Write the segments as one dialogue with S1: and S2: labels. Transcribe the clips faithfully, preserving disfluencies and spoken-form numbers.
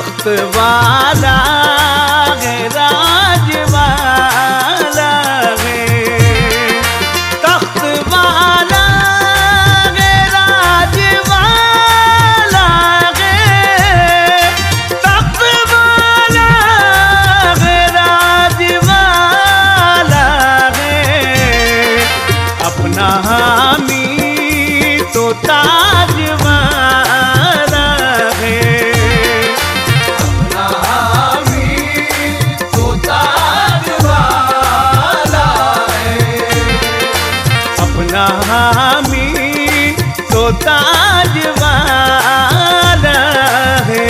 S1: तख्त वाला है, राज वाला है, तख्त वाला है, राज वाला है, तख्त वाला है, राज वाला है। अपना हामी तो ताज वाला है, अपना हामी तो ताज वाला है, अपना हामी तो ताज वाला है।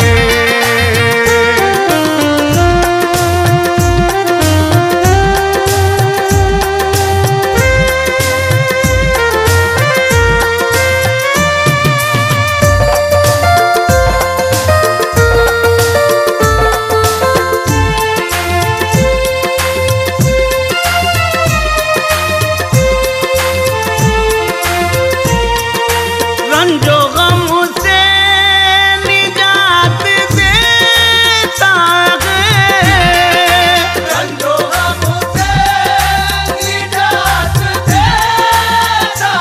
S1: रंजो गम से निजात देता है, रंजो गम से निजात देता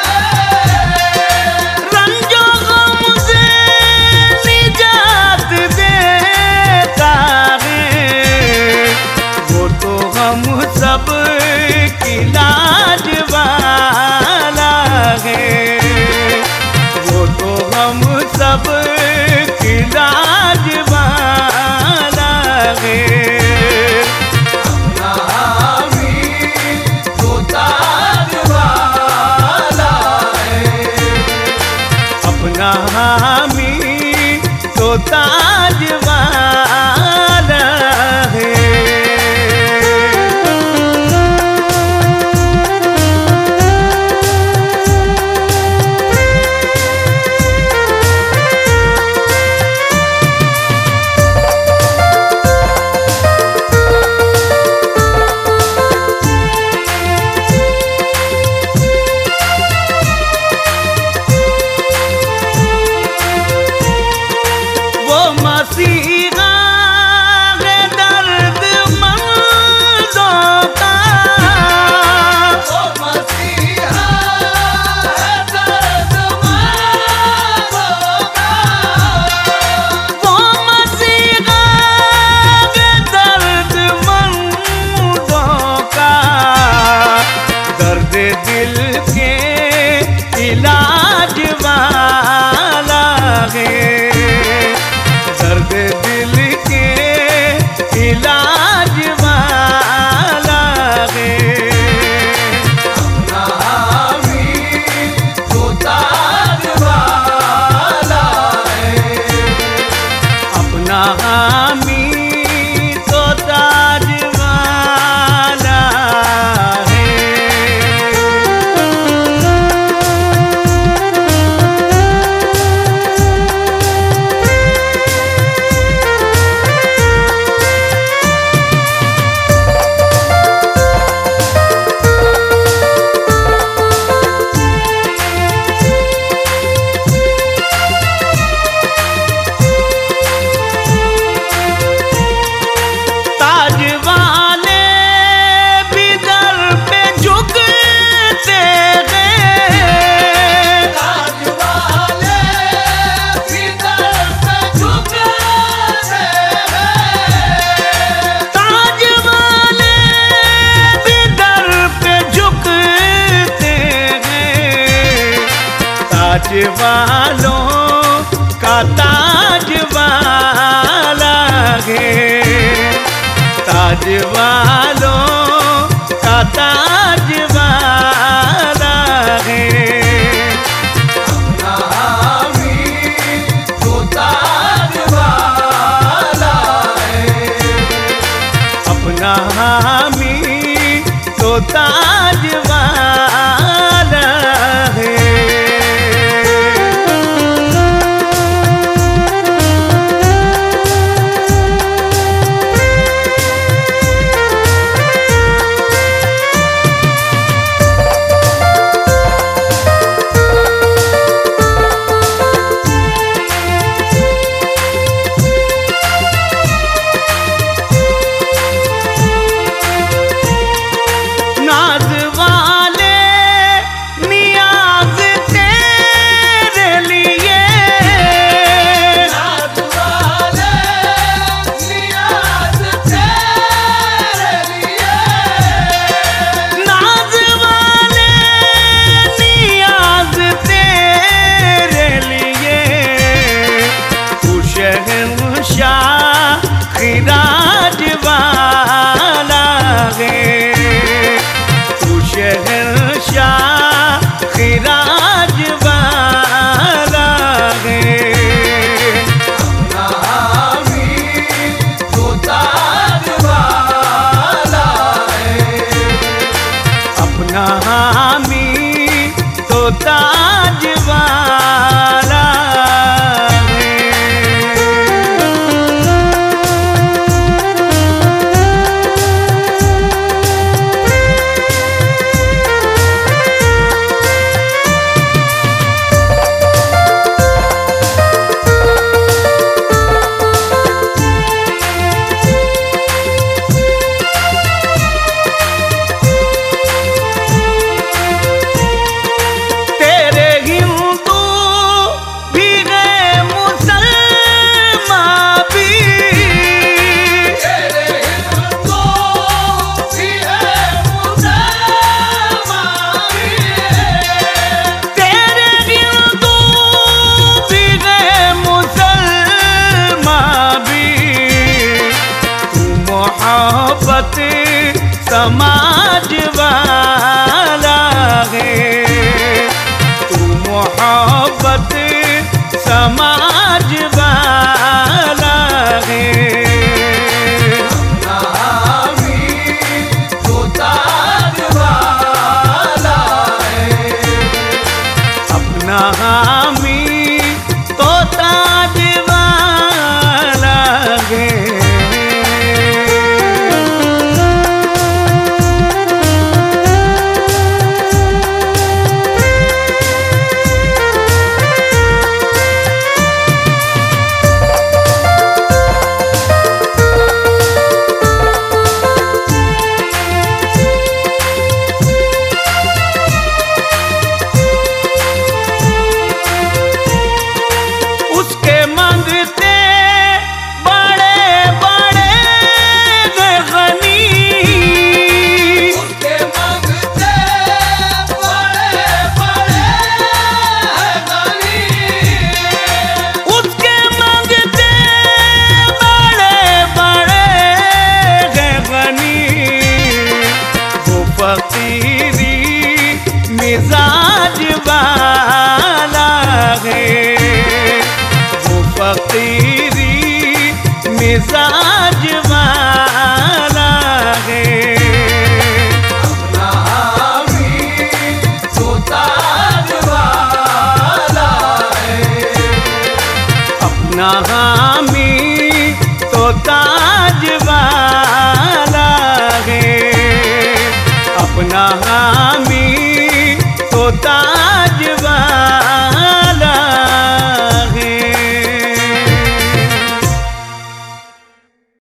S1: है, रंजो गम से निजात देता है। वो तो हम सब की लाज वाला है, वो तो हम सब की लाज वाला है। अपना हामी तो ताज वाला है, अपना हामी तो ताज वाला है। वो मसीहा है दर्द मंदों का, वो मसीहा है दर्द मंदों का, वो मसीहा है दर्द मंदों का। दर्द दिल के इलाज वाला है, दर्द दिल के इलाज वाला है। अपना हामी तो ताज वाला है, अपना हामी तो ताज वाला है। ताज वाले भी दर पे झुकते हैं, ताज वाले भी दर पे झुकते हैं, ताज वाले भी दर पे झुकते हैं। ताज वालों का ताज वाला है, ताज वालों का ताज वाला है। अपना हामी तो ताज वाला है, अपना हामी तो ताज वाला है। मिजाज वाला है। अपना हामी तो ताज वाला है, अपना हामी तो ताज वाला है। मिजाज वाला है, वो फकीरी मिजाज वाला है। अपना हामी तो ताज वाला है, अपना हामी तो ताज वाला है, अपना हामी तो ताज वाला